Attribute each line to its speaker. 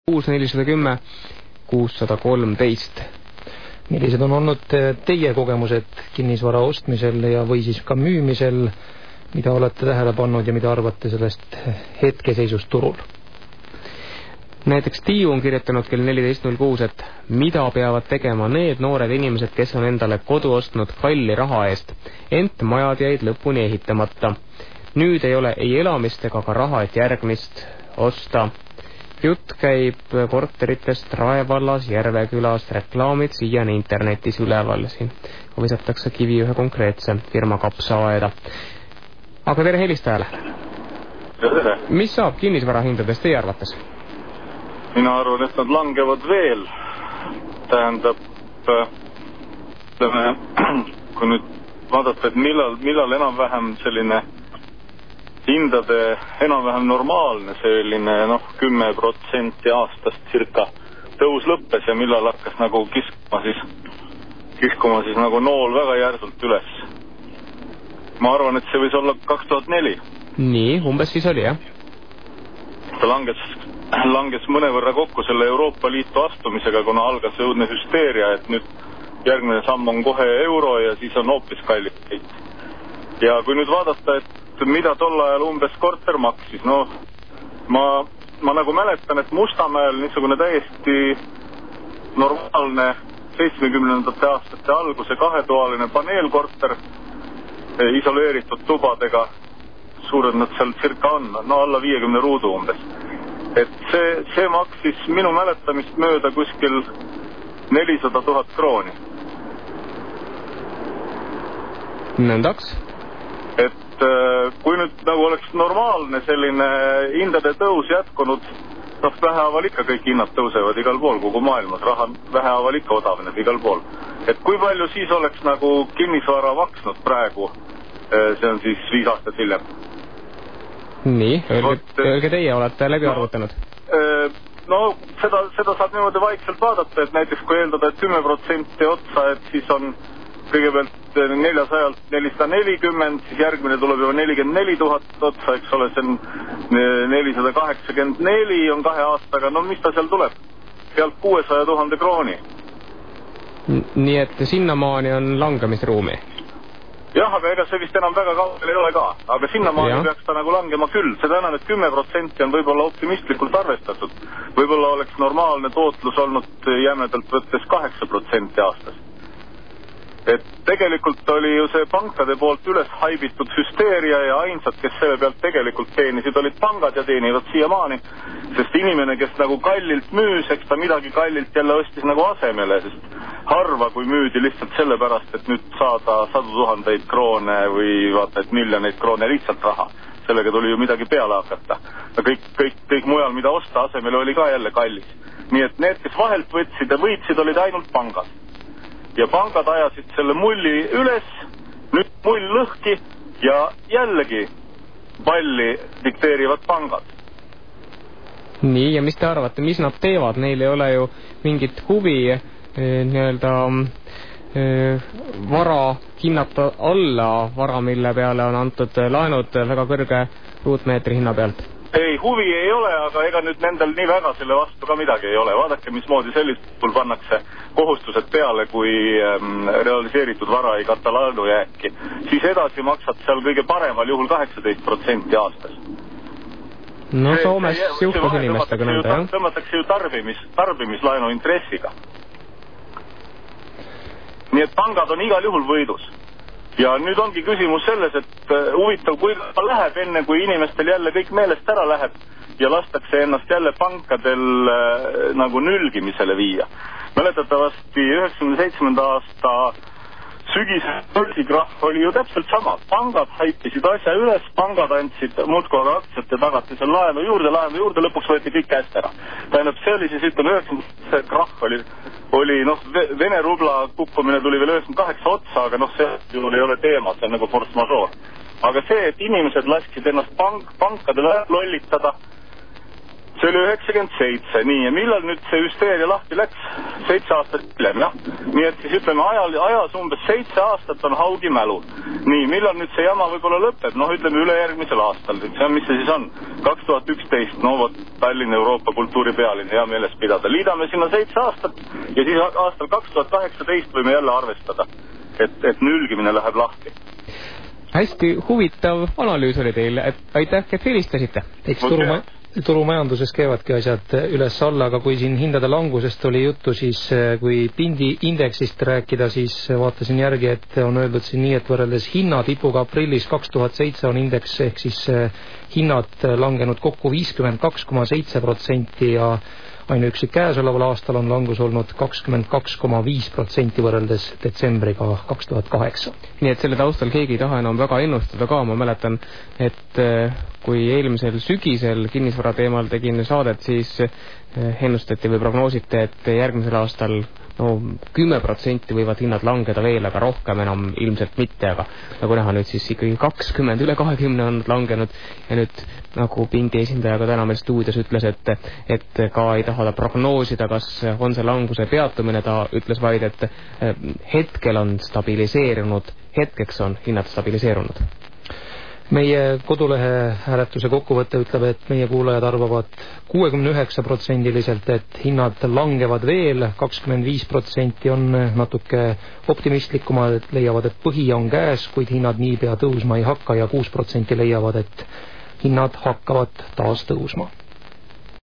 Speaker 1: 410 613.
Speaker 2: Millised on olnud teie kogemused kinnisvara ostmisel ja või siis ka müümisel, mida olete tähele pannud ja mida arvate sellest hetkeseisust turul?
Speaker 1: Näiteks Tiiu on kirjutanud kell 14.06, et mida peavad tegema need noored inimesed, kes on endale kodu ostnud kalli raha eest, ent majad jäid lõpuni ehitamata. Nüüd ei ole ei elamist ega ka raha, et järgmist osta. Jutt käib korteritest Rae vallas, Järvekülas, reklaamid siiani internetis üleval. Siin visatakse kivi ühe konkreetse firma kapsaaeda. Aga tere helistajale.
Speaker 3: Tere.
Speaker 1: Mis saab kinnisvarahindadest teie arvates?
Speaker 3: Mina arvan, et nad langevad veel. Tähendab, kui nüüd vaadata, et millal enam-vähem selline hindade enam-vähem normaalne selline 10% aastast circa tõus lõppes ja millal hakkas nagu kiskuma siis nagu nool väga järsult üles. Ma arvan, et see võis olla 2004.
Speaker 1: Nii, umbes siis oli, jah?
Speaker 3: Ta langes mõnevõrra kokku selle Euroopa Liitu astumisega, kuna algas õudne hüsteeria, et nüüd järgmine samm on kohe euro ja siis on hoopis kallis. Ja kui nüüd vaadata, et mida tol ajal umbes korter maksis, ma nagu mäletan, et Mustamäel niisugune täiesti normaalne 70. aastate alguse kahetoaline paneelkorter isoleeritud tubadega, suured nad seal circa on, alla 50 ruudu umbes. Et see maksis minu mäletamist mööda kuskil 400 000 krooni.
Speaker 1: Nõndaks?
Speaker 3: Et kui nüüd nagu oleks normaalne selline hindade tõus jätkunud, vähehaaval ikka kõik hinnad tõusevad igal pool kogu maailmas, raha vähehaaval ikka odavneb igal pool. Et kui palju siis oleks nagu kinnisvara maksnud praegu, see on siis 5 aastat hiljem.
Speaker 1: Nii, öelge teie, olete läbi arvutanud.
Speaker 3: Seda saab niimoodi vaikselt vaadata, et näiteks kui eeldada, et 10% otsa, et siis on kõigepealt 400-lt 440, siis järgmine tuleb juba 44 000 otsa, eks ole, see on 484 on 2 aastaga, mis ta seal tuleb? Pealt 600 000 krooni.
Speaker 1: Nii et sinnamaani on langemisruumi?
Speaker 3: Jah, aga ega see vist enam väga kaugel ei ole ka, aga sinnamaani peaks ta nagu langema küll, seda enam, et 10% on võib-olla optimistlikult arvestatud. Võib-olla oleks normaalne tootlus olnud jämedalt võttes 8% aastas. Et tegelikult oli ju see pankade poolt üles haibitud hüsteeria ja ainsad, kes selle pealt tegelikult teenisid, olid pangad ja teenivad siiamaani, sest inimene, kes nagu kallilt müüs, eks ta midagi kallilt jälle ostis nagu asemele, sest harva kui müüdi lihtsalt sellepärast, et nüüd saada 100 000 kroone või vaata, et miljoneid kroone lihtsalt raha. Sellega tuli ju midagi peale hakata. Kõik mujal, mida osta asemele, oli ka jälle kallis. Nii et need, kes vahelt võtsid ja võitsid, olid ainult pangad. Ja pangad ajasid selle mulli üles, nüüd mull lõhki ja jällegi palli dikteerivad pangad.
Speaker 1: Nii, ja mis te arvate, mis nad teevad? Neil ei ole ju mingit huvi vara hinnata alla vara, mille peale on antud laenud väga kõrge ruutmeetri hinna pealt.
Speaker 3: Ei, huvi ei ole, aga ega nüüd nendel nii väga selle vastu ka midagi ei ole. Vaadake, mismoodi sellistul pannakse kohustused peale, kui realiseeritud vara ei kata laenu jääki. Siis edasi maksad seal kõige paremal juhul 18% aastas.
Speaker 1: Soomes juhtus inimestega nõnda, jah?
Speaker 3: Tõmmatakse ju tarbimislaenu intressiga. Nii et pangad on igal juhul võidus. Ja nüüd ongi küsimus selles, et huvitav, kui läheb enne, kui inimestel jälle kõik meelest ära läheb ja lastakse ennast jälle pankadel nagu nülgimisele viia. Mäletatavasti 97. aasta sügise börsikrahv oli ju täpselt sama. Pangad haipisid asja üles, pangad andsid muudkui aktsiate tagati seal laenu juurde, lõpuks võeti kõik käest ära. Tähendab, see oli siis, ütleme, 90. krahv oli Vene rubla kukkumine tuli veel 98 otsa, aga see ju ei ole teema, see on nagu force majeure. Aga see, et inimesed lasksid ennast pankadele lollitada See oli 97, nii, ja millal nüüd see hüsteeria lahti läks? 7 aastat hiljem, jah. Nii et siis ütleme, ajas umbes 7 aastat on haugi mälu. Nii, millal nüüd see jama võib-olla lõpeb? Noh, ütleme üle järgmisel aastal. Mis see siis on? 2011, no vot, Tallinna Euroopa kultuuripealinn, hea meeles pidada. Liidame sinna 7 aastat ja siis aastal 2018 võime jälle arvestada, et nülgimine läheb lahti.
Speaker 1: Hästi huvitav analüüs oli teil, et aitäh, et helistasite.
Speaker 2: Eks turumajanduses käivadki asjad üles-alla, aga kui siin hindade langusest oli juttu, siis kui pindiindeksist rääkida, siis vaatasin järgi, et on öeldud siin nii, et võrreldes hinnatipuga aprillis 2007 on indeks ehk siis hinnad langenud kokku 52,7% ja ainuüksi käesoleval aastal on langus olnud 22,5% võrreldes detsembriga 2008.
Speaker 1: Nii et selle taustal keegi ei taha enam väga ennustada ka. Ma mäletan, et kui eelmisel sügisel kinnisvara teemal tegin saadet, siis ennustati või prognoositi, et järgmisel aastal 10% võivad hinnad langeda veel, aga rohkem enam ilmselt mitte, aga nagu näha nüüd siis ikkagi 20, üle 20 on langenud ja nüüd nagu pindi esindaja ka täna meil stuudios ütles, et ka ei taha ta prognoosida, kas on see languse peatumine, ta ütles vaid, et hetkel on stabiliseerunud, hetkeks on hinnad stabiliseerunud.
Speaker 2: Meie kodulehe hääletuse kokkuvõte ütleb, et meie kuulajad arvavad 69%, et hinnad langevad veel, 25% on natuke optimistlikumad, et leiavad, et põhi on käes, kuid hinnad niipea tõusma ei hakka ja 6% leiavad, et hinnad hakkavad taas tõusma.